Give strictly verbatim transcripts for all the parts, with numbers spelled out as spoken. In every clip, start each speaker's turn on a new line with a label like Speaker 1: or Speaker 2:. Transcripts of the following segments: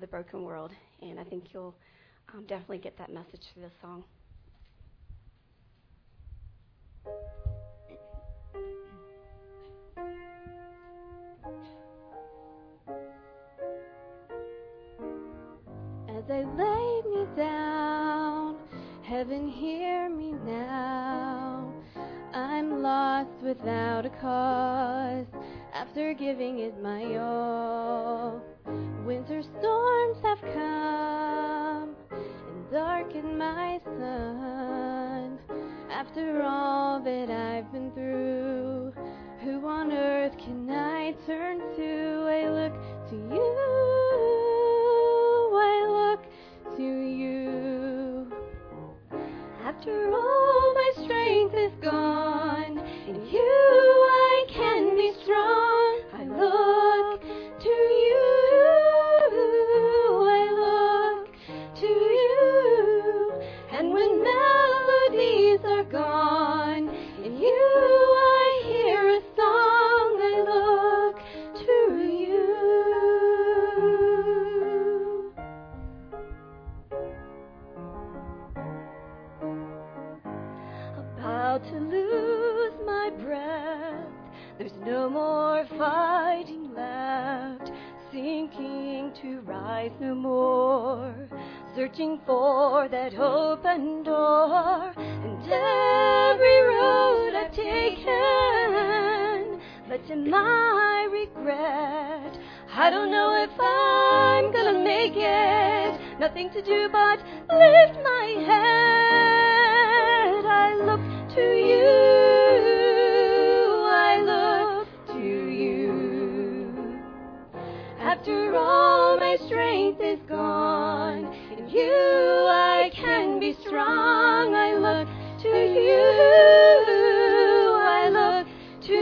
Speaker 1: the broken world. And I think you'll um, definitely get that message through this song. As I lay me down, heaven hear me now. I'm lost without a cause, after giving it my all. Winter storms have come and darkened my sun. After all that I've been through, who on earth can I turn to? I look to you, I look to you. After all my strength is gone, in you I can be strong. I look to you, I look to you. And when melodies are gone, in you I hear a song. I look to you. About to lose my breath, there's no more fighting left, sinking to rise no more, searching for that open door, and every road I've taken led to my regret. I don't know if I'm gonna make it, nothing to do but lift my head. I look to you, I look to you. After all my strength is gone, in you I can be strong. I look to you, I look to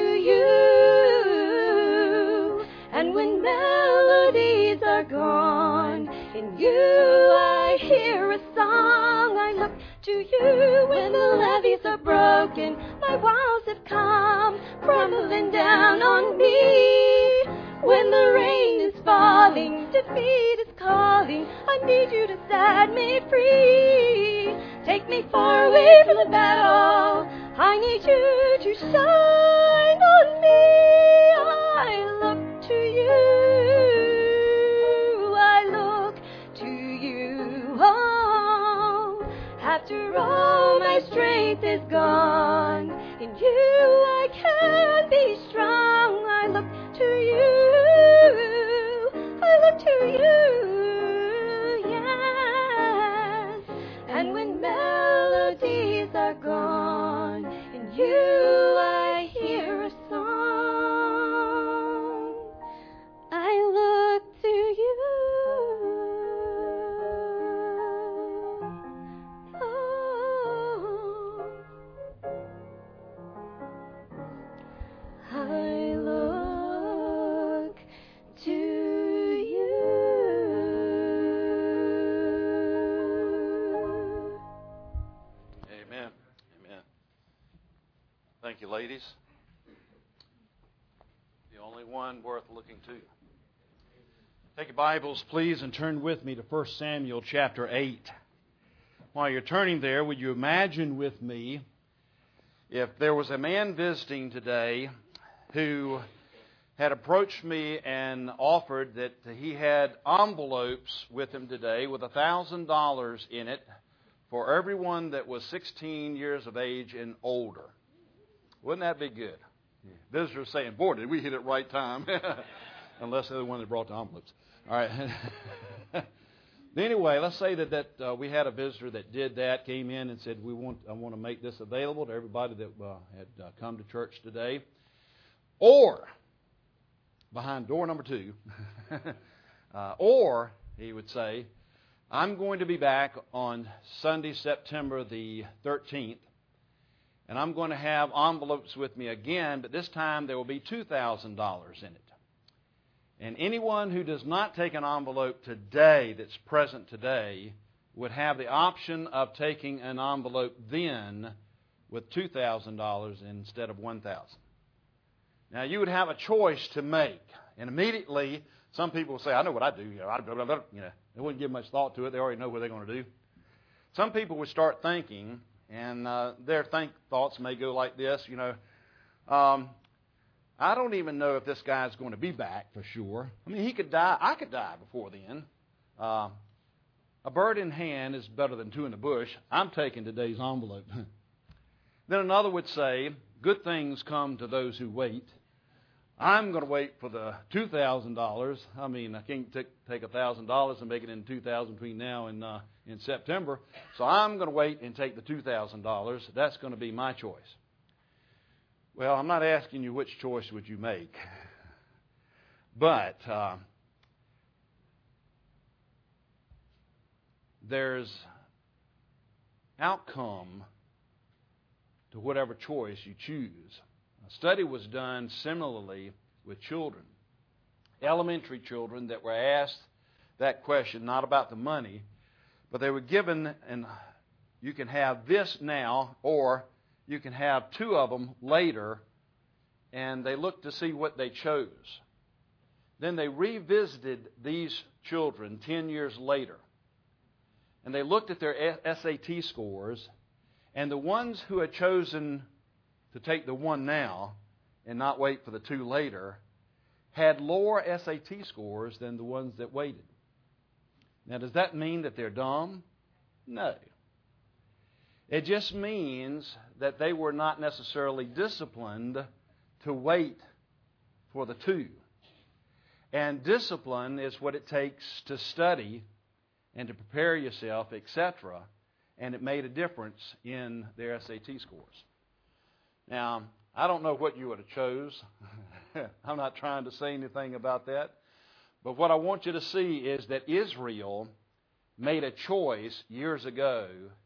Speaker 1: you. And when melodies are gone, in you I hear a song. I look to you. When the levees are broken, my walls have come crumbling down on me. When the rain is falling, defeat is calling, I need you to set me free. Take me far away from the battle, I need you to shine on me. I look to you, I look to you. Oh, after all my strength is gone, in you I can be strong. I look to you, I look to you, yes. And when melodies are gone, in you I hear a song. I look to you. Oh, I look to you.
Speaker 2: Amen. Amen. Thank you, ladies. The only one worth looking to. Take your Bibles, please, and turn with me to First Samuel chapter eight. While you're turning there, would you imagine with me if there was a man visiting today who had approached me and offered that he had envelopes with him today with one thousand dollars in it for everyone that was sixteen years of age and older. Wouldn't that be good? Yeah. Visitors saying, boy, did we hit it right time. Unless they're the one that brought the envelopes. All right. Anyway, let's say that, that uh, we had a visitor that did that, came in and said, "We want, I want to make this available to everybody that uh, had uh, come to church today." Or, behind door number two, uh, or, he would say, "I'm going to be back on Sunday, September the thirteenth, and I'm going to have envelopes with me again, but this time there will be two thousand dollars in it. And anyone who does not take an envelope today that's present today would have the option of taking an envelope then with two thousand dollars instead of one thousand dollars. Now, you would have a choice to make. And immediately, Some people say, I know what I do. You know, I, blah, blah, blah. You know, they wouldn't give much thought to it. They already know what they're going to do. Some people would start thinking, and uh, their think thoughts may go like this, you know, um, I don't even know if this guy's going to be back for sure. I mean, he could die. I could die before then. Uh, a bird in hand is better than two in the bush. I'm taking today's envelope. Then another would say, good things come to those who wait. I'm going to wait for the two thousand dollars. I mean, I can't take, take one thousand dollars and make it into two thousand dollars between now and uh, in September. So I'm going to wait and take the two thousand dollars. That's going to be my choice. Well, I'm not asking you which choice would you make. But uh, there's outcome to whatever choice you choose. A study was done similarly with children. Elementary children that were asked that question, not about the money, but they were given, and you can have this now, or you can have two of them later, and they looked to see what they chose. Then they revisited these children ten years later, and they looked at their S A T scores, and the ones who had chosen to take the one now and not wait for the two later had lower S A T scores than the ones that waited. Now, does that mean that they're dumb? No. It just means that they were not necessarily disciplined to wait for the two. And discipline is what it takes to study and to prepare yourself, et cetera. And it made a difference in their S A T scores. Now, I don't know what you would have chose. I'm not trying to say anything about that. But what I want you to see is that Israel made a choice years ago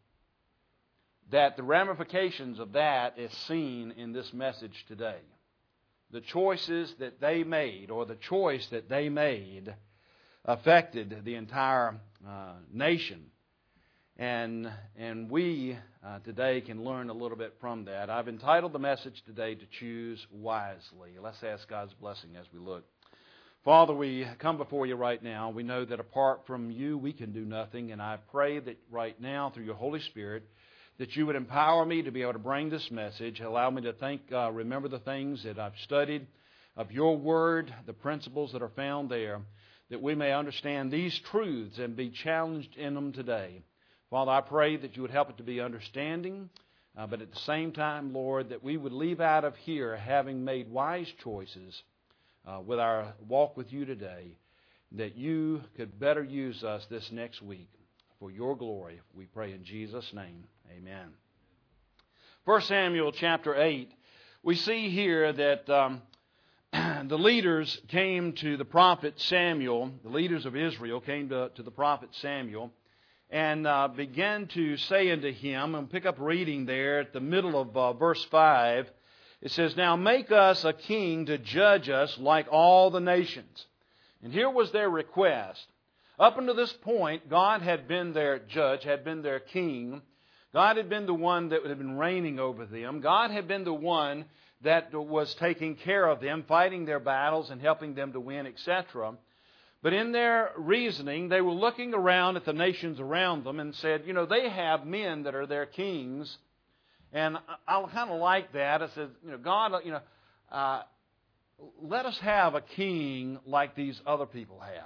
Speaker 2: that the ramifications of that is seen in this message today. The choices that they made, or the choice that they made, affected the entire uh, nation. And and we uh, today can learn a little bit from that. I've entitled the message today to choose wisely. Let's ask God's blessing as we look. Father, we come before you right now. We know that apart from you, we can do nothing. And I pray that right now, through your Holy Spirit, that you would empower me to be able to bring this message. Allow me to think, uh, remember the things that I've studied of your word, the principles that are found there, that we may understand these truths and be challenged in them today. Father, I pray that you would help it to be understanding, uh, but at the same time, Lord, that we would leave out of here having made wise choices uh, with our walk with you today, that you could better use us this next week for your glory. We pray in Jesus' name. Amen. First Samuel chapter eight, we see here that um, the leaders came to the prophet Samuel, the leaders of Israel came to, to the prophet Samuel, and uh, began to say unto him, and pick up reading there at the middle of uh, verse five, it says, Now make us a king to judge us like all the nations. And here was their request. Up until this point, God had been their judge, had been their king. God had been the one that had been reigning over them. God had been the one that was taking care of them, fighting their battles and helping them to win, et cetera. But in their reasoning, they were looking around at the nations around them and said, you know, they have men that are their kings. And I kind of like that. I said, you know, God, you know, uh, let us have a king like these other people have.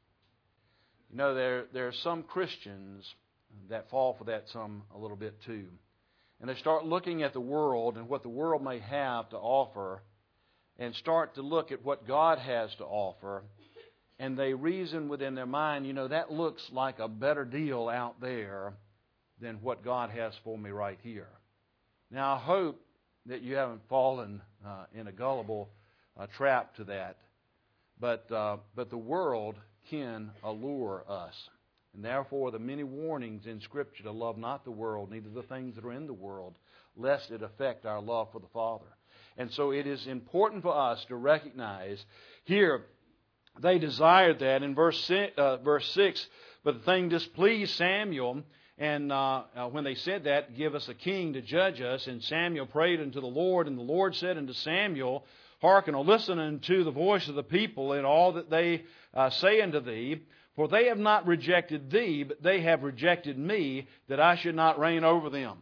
Speaker 2: You know, there there are some Christians that fall for that some a little bit too. And they start looking at the world and what the world may have to offer and start to look at what God has to offer. And they reason within their mind, you know, that looks like a better deal out there than what God has for me right here. Now, I hope that you haven't fallen uh, in a gullible uh, trap to that. But uh, but the world can allure us. And therefore, the many warnings in Scripture to love not the world, neither the things that are in the world, lest it affect our love for the Father. And so it is important for us to recognize here, they desired that in verse six, uh, verse six, but the thing displeased Samuel, and uh, uh, when they said that, give us a king to judge us, and Samuel prayed unto the Lord, and the Lord said unto Samuel, hearken or listen unto the voice of the people in all that they uh, say unto thee. For they have not rejected thee, but they have rejected me, that I should not reign over them.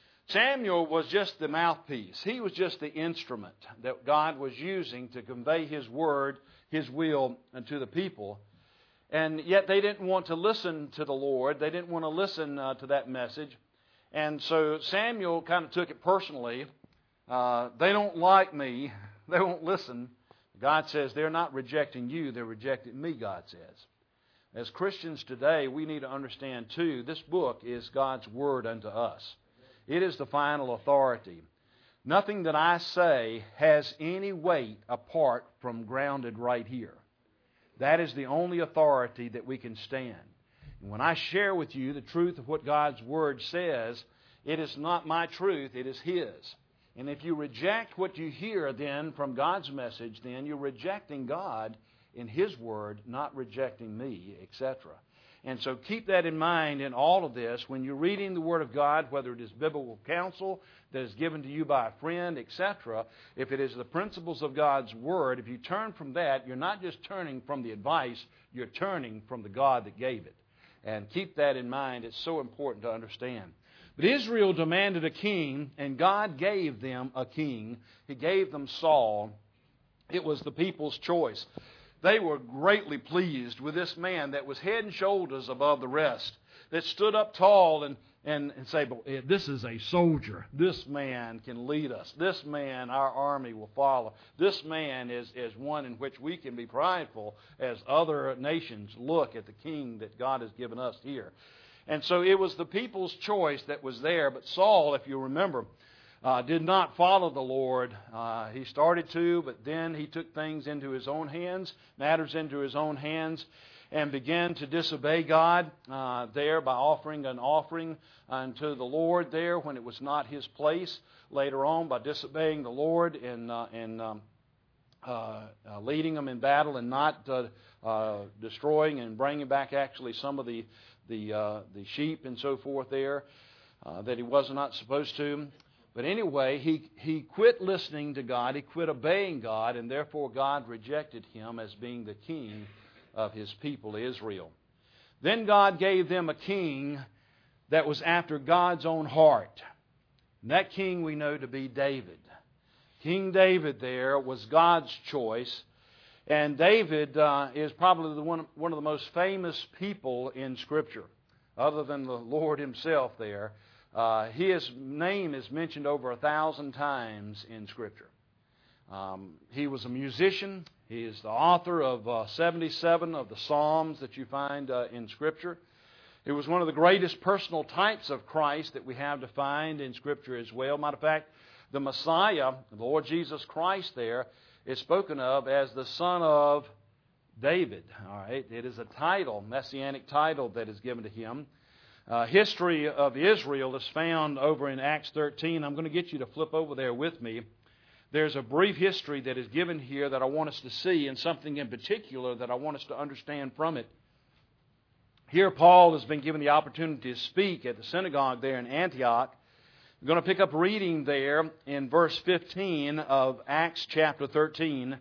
Speaker 2: Samuel was just the mouthpiece. He was just the instrument that God was using to convey His word, His will unto the people. And yet they didn't want to listen to the Lord. They didn't want to listen uh, to that message. And so Samuel kind of took it personally. Uh, they don't like me. They won't listen. God says they're not rejecting you. They're rejecting me, God says. As Christians today, we need to understand, too, this book is God's Word unto us. It is the final authority. Nothing that I say has any weight apart from grounded right here. That is the only authority that we can stand. And when I share with you the truth of what God's Word says, it is not my truth, it is His. And if you reject what you hear then from God's message, then you're rejecting God in His Word, not rejecting me, et cetera. And so keep that in mind in all of this. When you're reading the Word of God, whether it is biblical counsel that is given to you by a friend, et cetera, if it is the principles of God's Word, if you turn from that, you're not just turning from the advice, you're turning from the God that gave it. And keep that in mind. It's so important to understand. But Israel demanded a king, and God gave them a king. He gave them Saul. It was the people's choice. They were greatly pleased with this man that was head and shoulders above the rest, that stood up tall and, and, and say, this is a soldier. This man can lead us. This man, our army will follow. This man is, is one in which we can be prideful as other nations look at the king that God has given us here. And so it was the people's choice that was there. But Saul, if you remember, Uh, did not follow the Lord. Uh, he started to, but then he took things into his own hands, matters into his own hands, and began to disobey God uh, there by offering an offering unto the Lord there when it was not his place. Later on, by disobeying the Lord and, uh, and um, uh, uh, leading them in battle and not uh, uh, destroying and bringing back actually some of the, the, uh, the sheep and so forth there uh, that he was not supposed to. But anyway, he, he quit listening to God, he quit obeying God, and therefore God rejected him as being the king of His people, Israel. Then God gave them a king that was after God's own heart. And that king we know to be David. King David there was God's choice. And David uh, is probably the one, one of the most famous people in Scripture, other than the Lord Himself there. Uh, his name is mentioned over a thousand times in Scripture. Um, he was a musician. He is the author of uh, seventy-seven of the Psalms that you find uh, in Scripture. He was one of the greatest personal types of Christ that we have to find in Scripture as well. Matter of fact, the Messiah, the Lord Jesus Christ there, is spoken of as the Son of David. All right, it is a title, messianic title that is given to Him. Uh, history of Israel is found over in Acts thirteen. I'm going to get you to flip over there with me. There's a brief history that is given here that I want us to see, and something in particular that I want us to understand from it. Here Paul has been given the opportunity to speak at the synagogue there in Antioch. We're going to pick up reading there in verse fifteen of Acts chapter thirteen.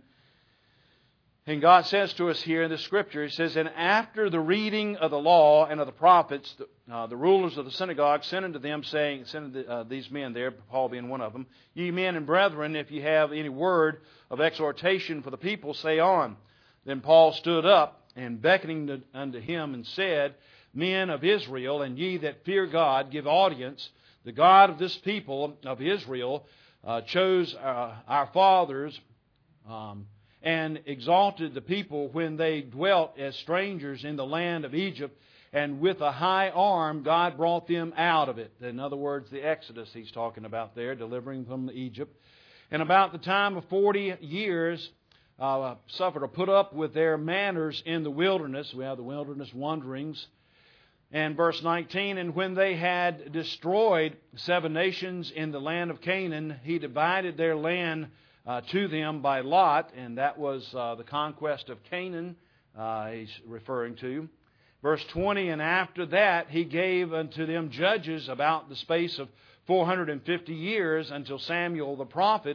Speaker 2: And God says to us here in the Scripture, He says, and after the reading of the law and of the prophets, the, uh, the rulers of the synagogue sent unto them, saying, sent unto uh, these men there, Paul being one of them, ye men and brethren, if ye have any word of exhortation for the people, say on. Then Paul stood up, and beckoning to, unto him, and said, men of Israel, and ye that fear God, give audience. The God of this people of Israel uh, chose uh, our fathers, um, and exalted the people when they dwelt as strangers in the land of Egypt, and with a high arm God brought them out of it. In other words, the Exodus he's talking about there, delivering them from Egypt. And about the time of forty years, uh, suffered or put up with their manners in the wilderness. We have the wilderness wanderings. And verse nineteen, and when they had destroyed seven nations in the land of Canaan, He divided their land Uh, to them by lot, and that was uh, the conquest of Canaan uh, he's referring to. Verse twenty, and after that He gave unto them judges about the space of four hundred fifty years until Samuel the prophet,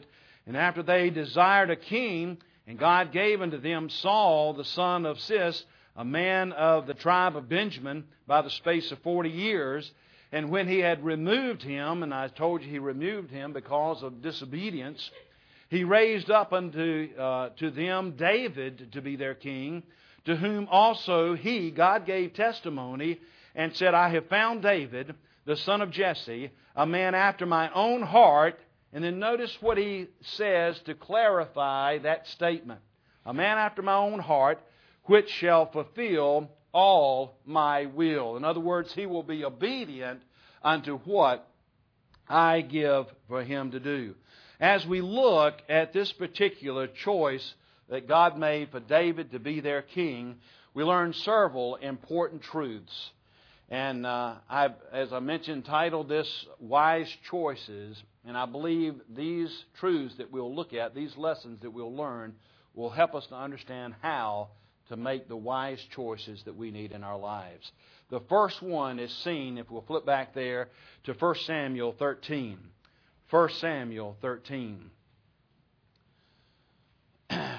Speaker 2: And after they desired a king, and God gave unto them Saul, the son of Cis, a man of the tribe of Benjamin, by the space of forty years. And when he had removed him, and I told you he removed him because of disobedience, he raised up unto uh, to them David to be their king, to whom also he, God, gave testimony, and said, I have found David, the son of Jesse, a man after my own heart. And then notice what he says to clarify that statement. A man after my own heart, which shall fulfill all my will. In other words, he will be obedient unto what I give for him to do. As we look at this particular choice that God made for David to be their king, we learn several important truths. And uh, I've, as I mentioned, titled this Wise Choices. And I believe these truths that we'll look at, these lessons that we'll learn, will help us to understand how to make the wise choices that we need in our lives. The first one is seen, if we'll flip back there, to First Samuel thirteen. First Samuel thirteen. The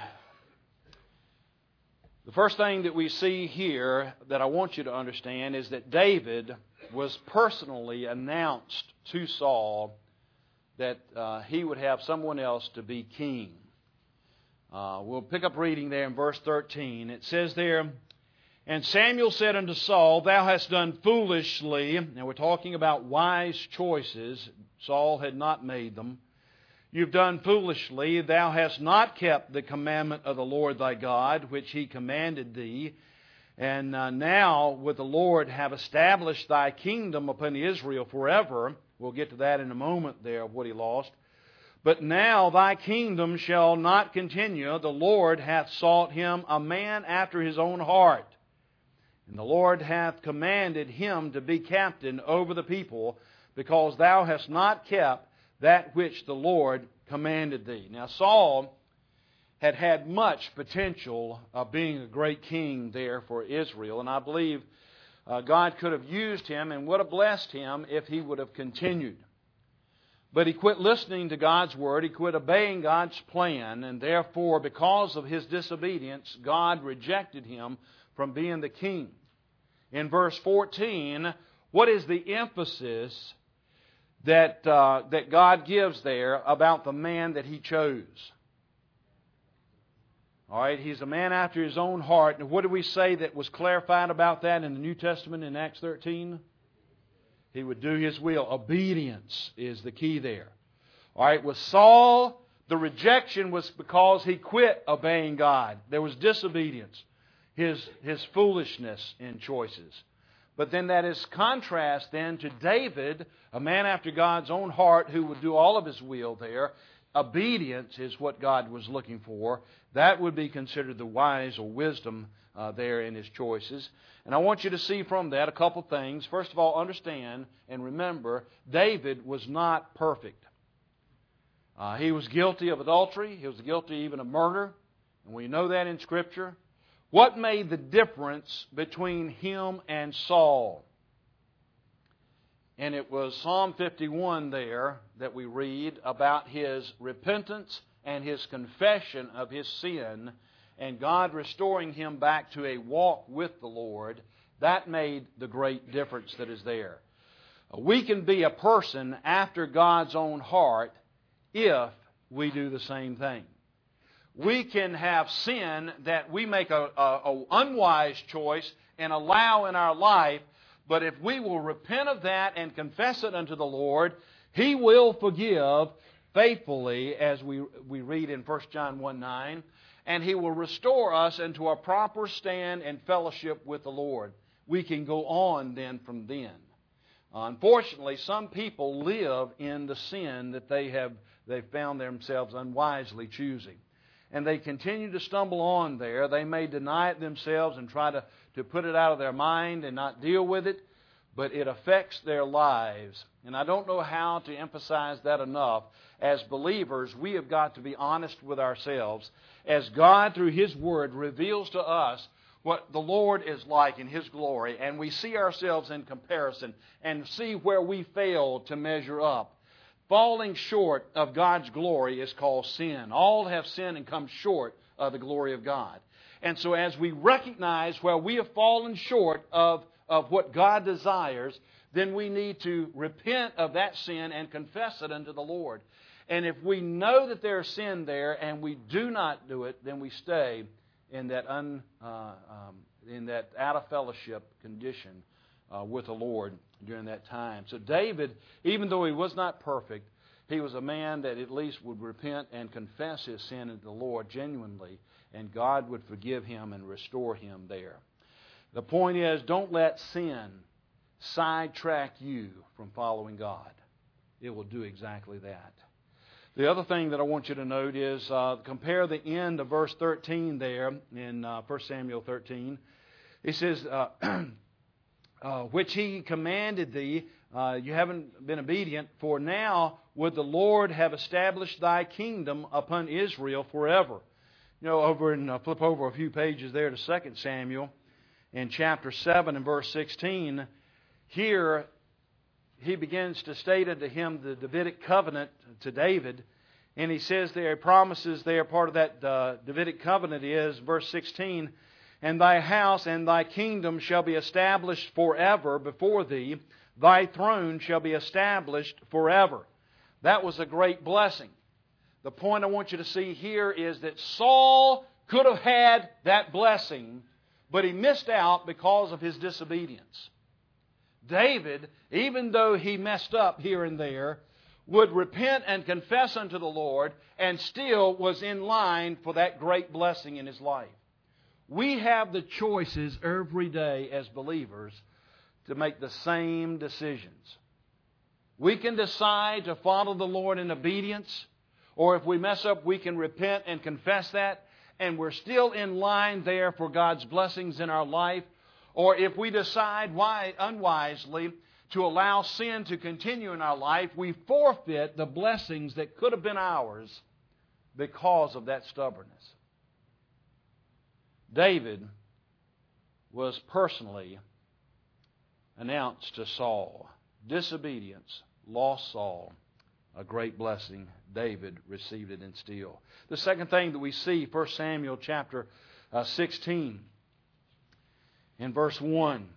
Speaker 2: first thing that we see here that I want you to understand is that David was personally announced to Saul that uh, he would have someone else to be king. Uh, we'll pick up reading there in verse thirteen. It says there, And Samuel said unto Saul, Thou hast done foolishly. Now we're talking about wise choices. Saul had not made them. You've done foolishly. Thou hast not kept the commandment of the Lord thy God, which he commanded thee. And uh, now would the Lord have established thy kingdom upon Israel forever. We'll get to that in a moment there of what he lost. But now thy kingdom shall not continue. The Lord hath sought him a man after his own heart. And the Lord hath commanded him to be captain over the people, because thou hast not kept that which the Lord commanded thee. Now Saul had had much potential of being a great king there for Israel. And I believe uh, God could have used him and would have blessed him if he would have continued. But he quit listening to God's word. He quit obeying God's plan. And therefore, because of his disobedience, God rejected him from being the king. In verse fourteen, what is the emphasis that, uh, that God gives there about the man that he chose? All right, he's a man after his own heart. And what do we say that was clarified about that in the New Testament in Acts thirteen? He would do his will. Obedience is the key there. All right, with Saul, the rejection was because he quit obeying God. There was disobedience, his, his foolishness in choices. But then that is contrast then to David, a man after God's own heart who would do all of his will there. Obedience is what God was looking for. That would be considered the wise or wisdom uh, there in his choices. And I want you to see from that a couple things. First of all, understand and remember, David was not perfect. Uh, he was guilty of adultery. He was guilty even of murder. And we know that in Scripture. What made the difference between him and Saul? And it was Psalm fifty-one there that we read about his repentance and his confession of his sin, and God restoring him back to a walk with the Lord. That made the great difference that is there. We can be a person after God's own heart if we do the same thing. We can have sin that we make a, a, a unwise choice and allow in our life, but if we will repent of that and confess it unto the Lord, He will forgive faithfully, as we, we read in First John one nine, and He will restore us into a proper stand and fellowship with the Lord. We can go on then from then. Unfortunately, some people live in the sin that they have they found themselves unwisely choosing. And they continue to stumble on there. They may deny it themselves and try to, to put it out of their mind and not deal with it, but it affects their lives. And I don't know how to emphasize that enough. As believers, we have got to be honest with ourselves. As God, through His Word, reveals to us what the Lord is like in His glory, and we see ourselves in comparison and see where we fail to measure up, falling short of God's glory is called sin. All have sinned and come short of the glory of God. And so as we recognize where we have fallen short of, of what God desires, then we need to repent of that sin and confess it unto the Lord. And if we know that there is sin there and we do not do it, then we stay in that un, uh, um, in that out of fellowship condition uh, with the Lord during that time. So David, even though he was not perfect, he was a man that at least would repent and confess his sin unto the Lord genuinely, and God would forgive him and restore him there. The point is, don't let sin sidetrack you from following God. It will do exactly that. The other thing that I want you to note is uh, compare the end of verse thirteen there in uh, First Samuel thirteen. It says, uh, uh, which he commanded thee, uh, you haven't been obedient, for now would the Lord have established thy kingdom upon Israel forever. You know, over in, uh, flip over a few pages there to Second Samuel in chapter seven and verse sixteen. Here, he begins to state unto him the Davidic covenant to David. And he says there, he promises there, part of that uh, Davidic covenant is, verse sixteen, and thy house and thy kingdom shall be established forever before thee. Thy throne shall be established forever. That was a great blessing. The point I want you to see here is that Saul could have had that blessing, but he missed out because of his disobedience. David, even though he messed up here and there, would repent and confess unto the Lord and still was in line for that great blessing in his life. We have the choices every day as believers to make the same decisions. We can decide to follow the Lord in obedience, or if we mess up, we can repent and confess that, and we're still in line there for God's blessings in our life. Or if we decide why, unwisely to allow sin to continue in our life, we forfeit the blessings that could have been ours because of that stubbornness. David was personally announced to Saul. Disobedience lost Saul a great blessing. David received it in steel. The second thing that we see, First Samuel chapter uh, sixteen. In verse one,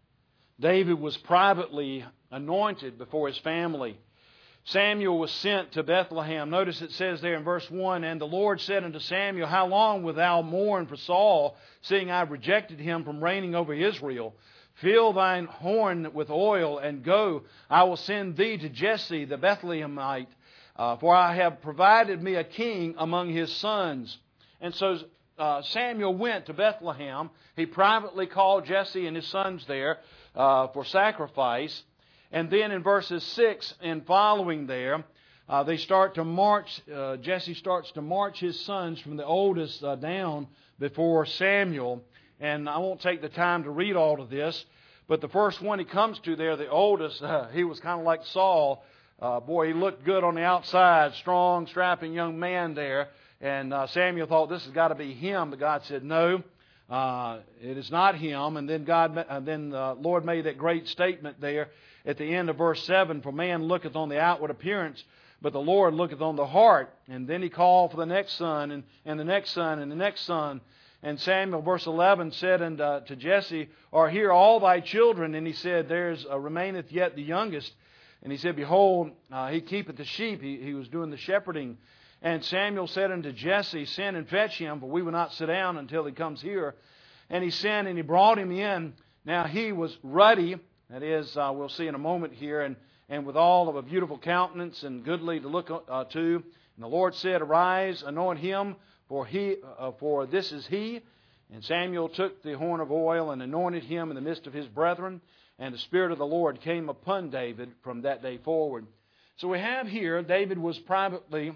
Speaker 2: David was privately anointed before his family. Samuel was sent to Bethlehem. Notice it says there in verse one, and the Lord said unto Samuel, how long wilt thou mourn for Saul, seeing I have rejected him from reigning over Israel? Fill thine horn with oil, and go. I will send thee to Jesse the Bethlehemite, uh, for I have provided me a king among his sons. And so Uh, Samuel went to Bethlehem. He privately called Jesse and his sons there uh, for sacrifice. And then in verses six and following there, uh, they start to march. Uh, Jesse starts to march his sons from the oldest uh, down before Samuel. And I won't take the time to read all of this, but the first one he comes to there, the oldest, uh, he was kind of like Saul. Uh, boy, he looked good on the outside, strong, strapping young man there. And uh, Samuel thought, this has got to be him. But God said, no, uh, it is not him. And then God, uh, then the Lord made that great statement there at the end of verse seven, for man looketh on the outward appearance, but the Lord looketh on the heart. And then he called for the next son, and, and the next son, and the next son. And Samuel, verse eleven, said unto, uh, to Jesse, are here all thy children? And he said, there's uh, remaineth yet the youngest. And he said, behold, uh, he keepeth the sheep. He, he was doing the shepherding. And Samuel said unto Jesse, send and fetch him, for we will not sit down until he comes here. And he sent, and he brought him in. Now he was ruddy, that is, uh, we'll see in a moment here, and, and with all of a beautiful countenance and goodly to look uh, to. And the Lord said, arise, anoint him, for he, uh, for this is he. And Samuel took the horn of oil and anointed him in the midst of his brethren. And the Spirit of the Lord came upon David from that day forward. So we have here, David was privately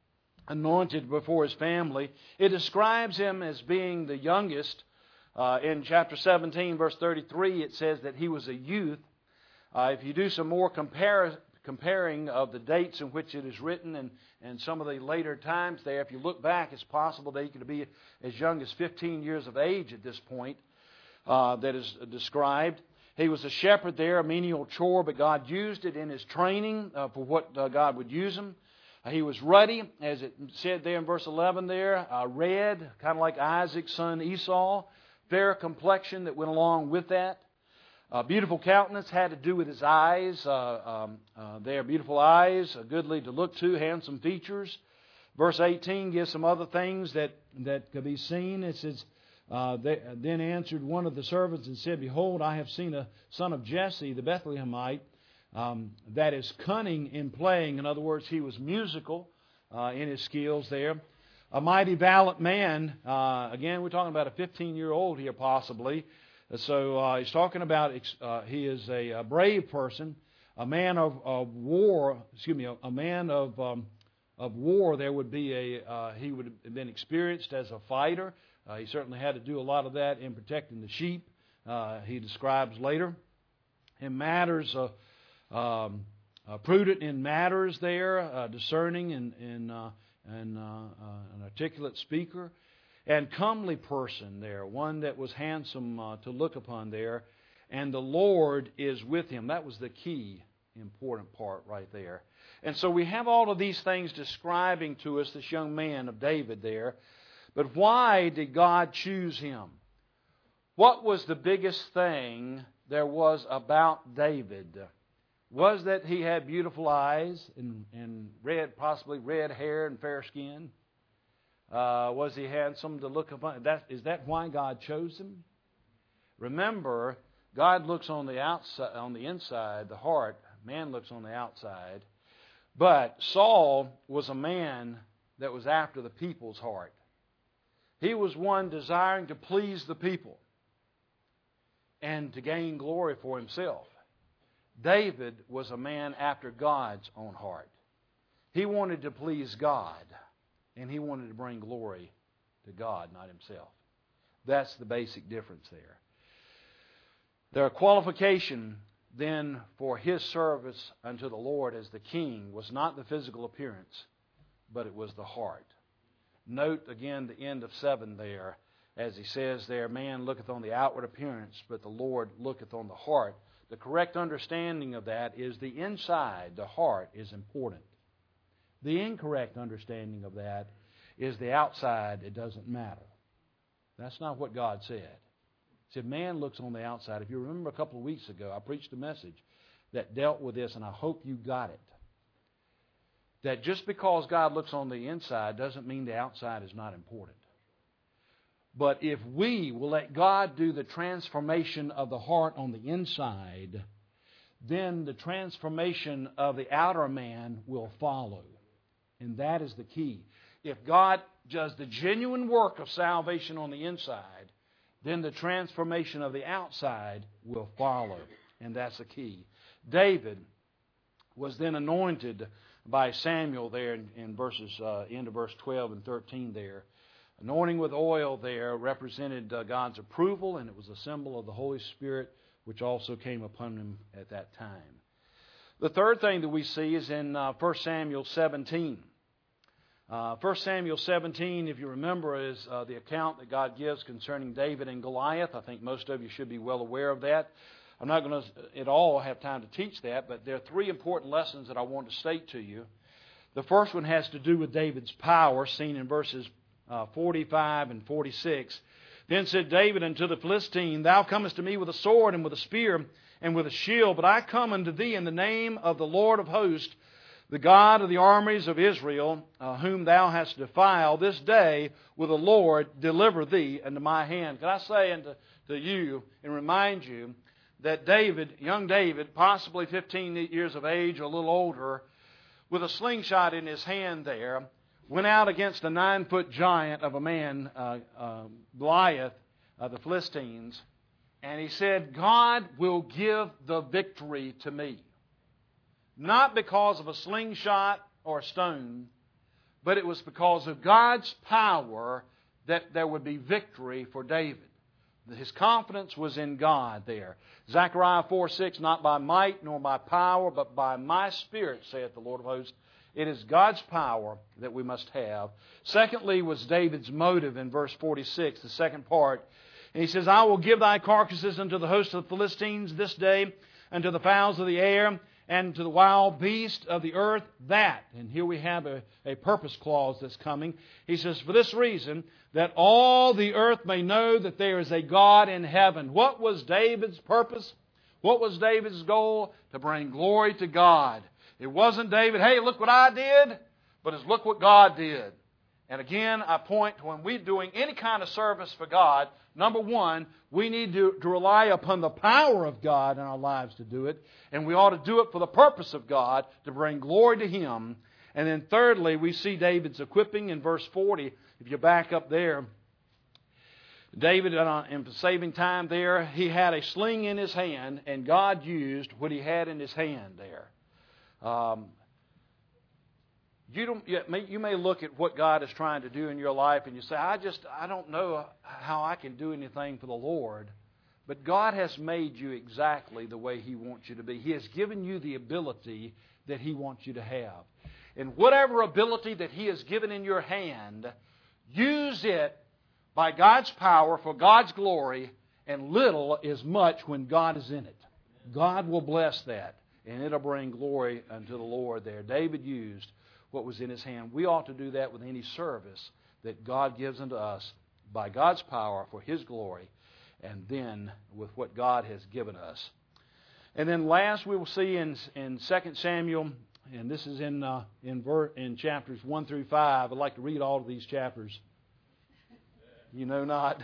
Speaker 2: anointed before his family. It describes him as being the youngest. Uh, in chapter seventeen, verse thirty-three, it says that he was a youth. Uh, if you do some more compare, comparing of the dates in which it is written and, and some of the later times there, if you look back, it's possible that he could be as young as fifteen years of age at this point uh, that is described. He was a shepherd there, a menial chore, but God used it in his training uh, for what uh, God would use him. Uh, he was ruddy, as it said there in verse eleven there, uh, red, kind of like Isaac's son Esau, fair complexion that went along with that. Uh, beautiful countenance had to do with his eyes. Uh, um, uh, they are beautiful eyes, uh, goodly to look to, handsome features. Verse eighteen gives some other things that, that could be seen. It says, uh, they, then answered one of the servants and said, Behold, I have seen a son of Jesse, the Bethlehemite, um, that is cunning in playing. In other words, he was musical uh, in his skills there. A mighty valiant man. Uh, again, we're talking about a fifteen-year-old here possibly. So uh, he's talking about uh, he is a, a brave person, a man of, of war. Excuse me, a, a man of um, of war. There would be a uh, he would have been experienced as a fighter. Uh, he certainly had to do a lot of that in protecting the sheep. Uh, he describes later in matters of um, uh, prudent in matters there, uh, discerning and and uh, and uh, uh, an articulate speaker. And comely person there, one that was handsome uh, to look upon there. And the Lord is with him. That was the key important part right there. And so we have all of these things describing to us this young man of David there. But why did God choose him? What was the biggest thing there was about David? Was that he had beautiful eyes and, and red, possibly red hair and fair skin? Uh, was he handsome to look upon? That, is that why God chose him? Remember, God looks on the outside, on the inside, the heart. Man looks on the outside. But Saul was a man that was after the people's heart. He was one desiring to please the people and to gain glory for himself. David was a man after God's own heart. He wanted to please God. And he wanted to bring glory to God, not himself. That's the basic difference there. Their qualification then for his service unto the Lord as the king was not the physical appearance, but it was the heart. Note again the end of seven there, as he says there, man looketh on the outward appearance, but the Lord looketh on the heart. The correct understanding of that is the inside, the heart, is important. The incorrect understanding of that is the outside, it doesn't matter. That's not what God said. He said, man looks on the outside. If you remember a couple of weeks ago, I preached a message that dealt with this, and I hope you got it. That just because God looks on the inside doesn't mean the outside is not important. But if we will let God do the transformation of the heart on the inside, then the transformation of the outer man will follow. And that is the key. If God does the genuine work of salvation on the inside, then the transformation of the outside will follow. And that's the key. David was then anointed by Samuel there in, in verses uh, end of verse twelve and thirteen there. Anointing with oil there represented uh, God's approval, and it was a symbol of the Holy Spirit, which also came upon him at that time. The third thing that we see is in uh, First Samuel seventeen. Uh, First Samuel seventeen, if you remember, is uh, the account that God gives concerning David and Goliath. I think most of you should be well aware of that. I'm not going to at all have time to teach that, but there are three important lessons that I want to state to you. The first one has to do with David's power, seen in verses uh, forty-five and forty-six. Then said David unto the Philistine, Thou comest to me with a sword and with a spear and with a shield, but I come unto thee in the name of the Lord of hosts, the God of the armies of Israel, uh, whom thou hast defiled. This day will the Lord deliver thee into my hand. Can I say unto to you and remind you that David, young David, possibly fifteen years of age or a little older, with a slingshot in his hand there, went out against a nine-foot giant of a man, uh, uh, Goliath, uh, the Philistines, and he said, God will give the victory to me. Not because of a slingshot or a stone, but it was because of God's power that there would be victory for David. His confidence was in God there. Zechariah four six, not by might nor by power, but by my Spirit, saith the Lord of hosts. It is God's power that we must have. Secondly was David's motive in verse forty-six, the second part. And he says, I will give thy carcasses unto the host of the Philistines this day, and to the fowls of the air, and to the wild beasts of the earth, that. And here we have a, a purpose clause that's coming. He says, for this reason, that all the earth may know that there is a God in heaven. What was David's purpose? What was David's goal? To bring glory to God. It wasn't David, hey, look what I did, but it's look what God did. And again, I point to when we're doing any kind of service for God, number one, we need to, to rely upon the power of God in our lives to do it. And we ought to do it for the purpose of God, to bring glory to Him. And then thirdly, we see David's equipping in verse forty. If you back up there, David, uh, in saving time there, he had a sling in his hand, and God used what he had in his hand there. Um, You don't. You may look at what God is trying to do in your life, and you say, "I just, I don't know how I can do anything for the Lord." But God has made you exactly the way He wants you to be. He has given you the ability that He wants you to have, and whatever ability that He has given in your hand, use it by God's power for God's glory. And little is much when God is in it. God will bless that, and it'll bring glory unto the Lord. There, David used what was in his hand. We ought to do that with any service that God gives unto us by God's power for His glory, and then with what God has given us. And then last we will see in in Second Samuel, and this is in uh, in ver- in chapters one through five. I'd like to read all of these chapters. You know not.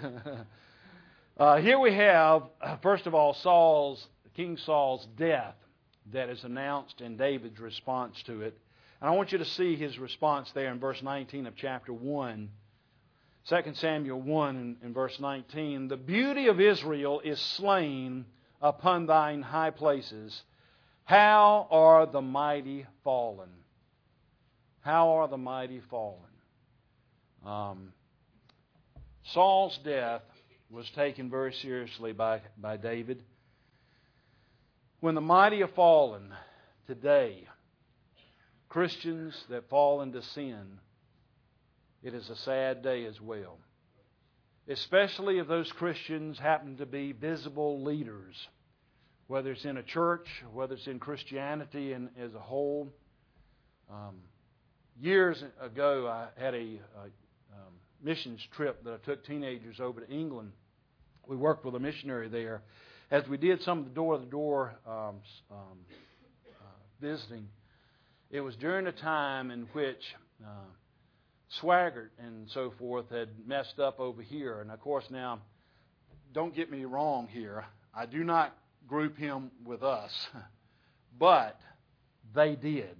Speaker 2: uh, here we have uh, first of all Saul's King Saul's death that is announced, and David's response to it. And I want you to see his response there in verse nineteen of chapter one. Second Samuel one and, and verse nineteen. The beauty of Israel is slain upon thine high places. How are the mighty fallen? How are the mighty fallen? Um, Saul's death was taken very seriously by, by David. When the mighty have fallen today, Christians that fall into sin, it is a sad day as well. Especially if those Christians happen to be visible leaders, whether it's in a church, whether it's in Christianity and as a whole. Um, years ago, I had a, a um, missions trip that I took teenagers over to England. We worked with a missionary there. As we did some of the door-to-door um, um, uh, visiting, it was during a time in which uh, Swaggart and so forth had messed up over here. And of course now, don't get me wrong here, I do not group him with us, but they did.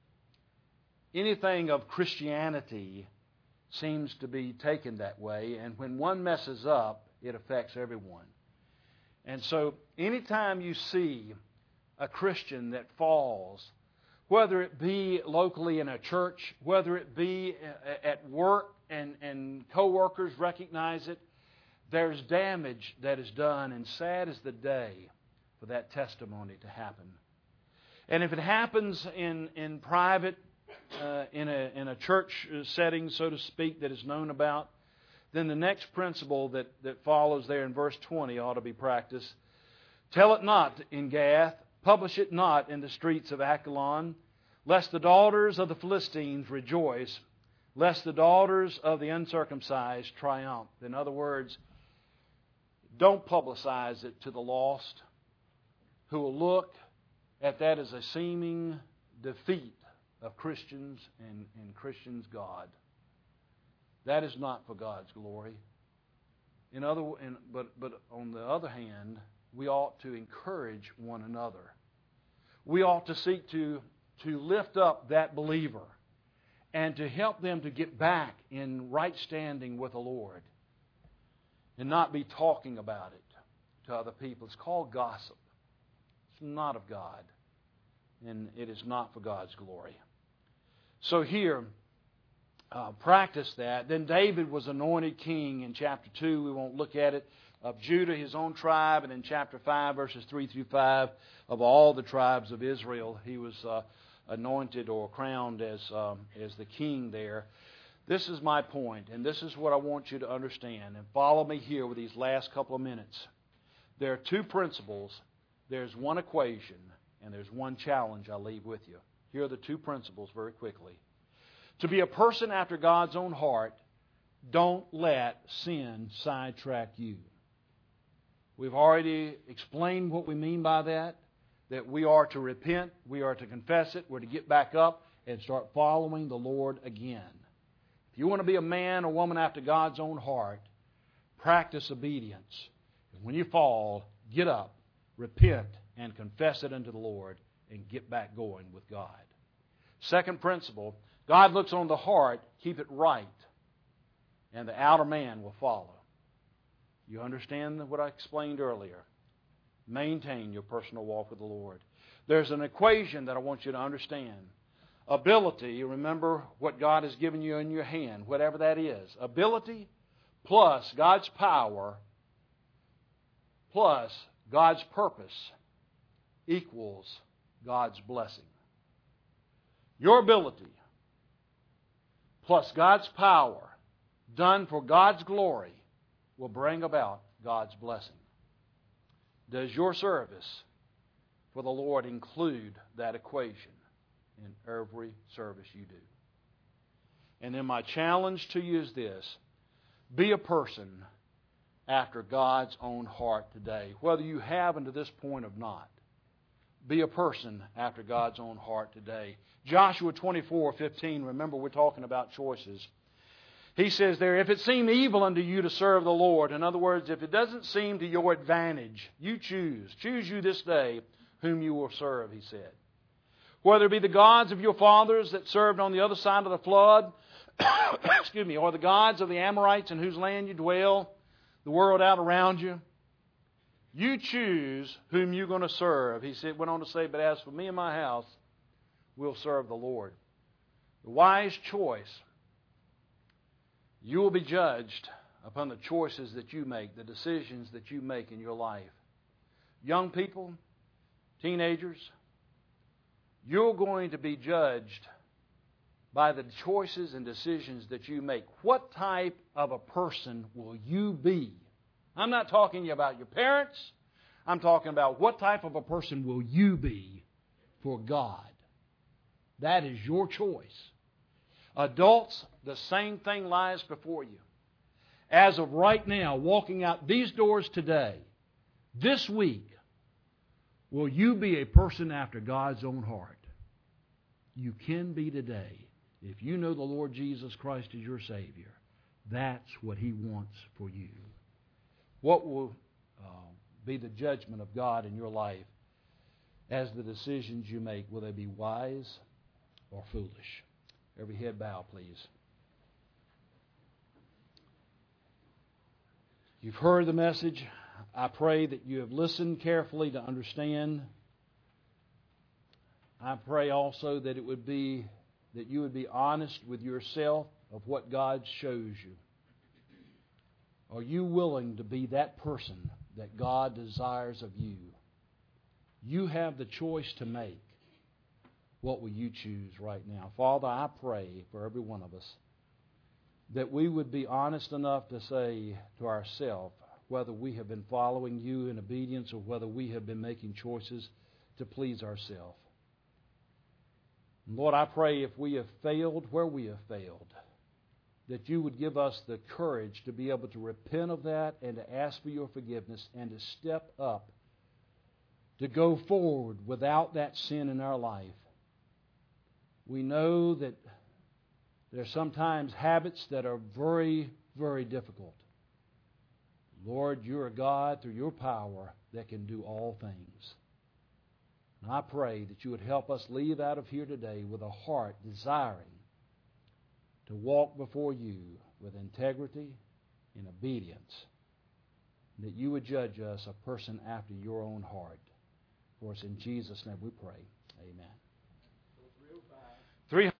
Speaker 2: Anything of Christianity seems to be taken that way, and when one messes up, it affects everyone. And so anytime you see a Christian that falls, whether it be locally in a church, whether it be at work and, and co-workers recognize it, there's damage that is done, and sad is the day for that testimony to happen. And if it happens in, in private, uh, in, a, in a church setting, so to speak, that is known about, then the next principle that, that follows there in verse twenty ought to be practiced. Tell it not in Gath, publish it not in the streets of Akelon, lest the daughters of the Philistines rejoice, lest the daughters of the uncircumcised triumph. In other words, don't publicize it to the lost, who will look at that as a seeming defeat of Christians and, and Christians' God. That is not for God's glory. In other, in, but, but on the other hand, we ought to encourage one another. We ought to seek to, to lift up that believer and to help them to get back in right standing with the Lord and not be talking about it to other people. It's called gossip. It's not of God, and it is not for God's glory. So here, uh, practice that. Then David was anointed king in chapter two. We won't look at it. Of Judah, his own tribe, and in chapter five, verses three through five, of all the tribes of Israel, he was uh, anointed or crowned as um, as the king there. This is my point, and this is what I want you to understand. And follow me here with these last couple of minutes. There are two principles. There's one equation, and there's one challenge I'll leave with you. Here are the two principles very quickly. To be a person after God's own heart, don't let sin sidetrack you. We've already explained what we mean by that, that we are to repent, we are to confess it, we're to get back up and start following the Lord again. If you want to be a man or woman after God's own heart, practice obedience. And when you fall, get up, repent, and confess it unto the Lord, and get back going with God. Second principle, God looks on the heart, keep it right, and the outer man will follow. You understand what I explained earlier? Maintain your personal walk with the Lord. There's an equation that I want you to understand. Ability, remember what God has given you in your hand, whatever that is. Ability plus God's power plus God's purpose equals God's blessing. Your ability plus God's power done for God's glory will bring about God's blessing. Does your service for the Lord include that equation in every service you do? And then my challenge to you is this. Be a person after God's own heart today, whether you have unto this point or not. Be a person after God's own heart today. Joshua twenty-four fifteen, remember we're talking about choices. He says there, if it seem evil unto you to serve the Lord, in other words, if it doesn't seem to your advantage, you choose. Choose you this day whom you will serve, he said. Whether it be the gods of your fathers that served on the other side of the flood, excuse me, or the gods of the Amorites in whose land you dwell, the world out around you, you choose whom you're going to serve. He said, went on to say, but as for me and my house, we'll serve the Lord. The wise choice. You will be judged upon the choices that you make, the decisions that you make in your life. Young people, teenagers, you're going to be judged by the choices and decisions that you make. What type of a person will you be? I'm not talking about your parents. I'm talking about what type of a person will you be for God. That is your choice. Adults, the same thing lies before you. As of right now, walking out these doors today, this week, will you be a person after God's own heart? You can be today. If you know the Lord Jesus Christ as your Savior, that's what He wants for you. What will uh, be the judgment of God in your life as the decisions you make? Will they be wise or foolish? Every head bow, please. You've heard the message. I pray that you have listened carefully to understand. I pray also that it would be that you would be honest with yourself of what God shows you. Are you willing to be that person that God desires of you? You have the choice to make. What will you choose right now? Father, I pray for every one of us that we would be honest enough to say to ourselves whether we have been following you in obedience or whether we have been making choices to please ourselves. Lord, I pray if we have failed where we have failed, that you would give us the courage to be able to repent of that and to ask for your forgiveness and to step up, to go forward without that sin in our life. We know that there are sometimes habits that are very, very difficult. Lord, you're a God through your power that can do all things. And I pray that you would help us leave out of here today with a heart desiring to walk before you with integrity and obedience, and that you would judge us a person after your own heart. For us in Jesus' name we pray. Amen. three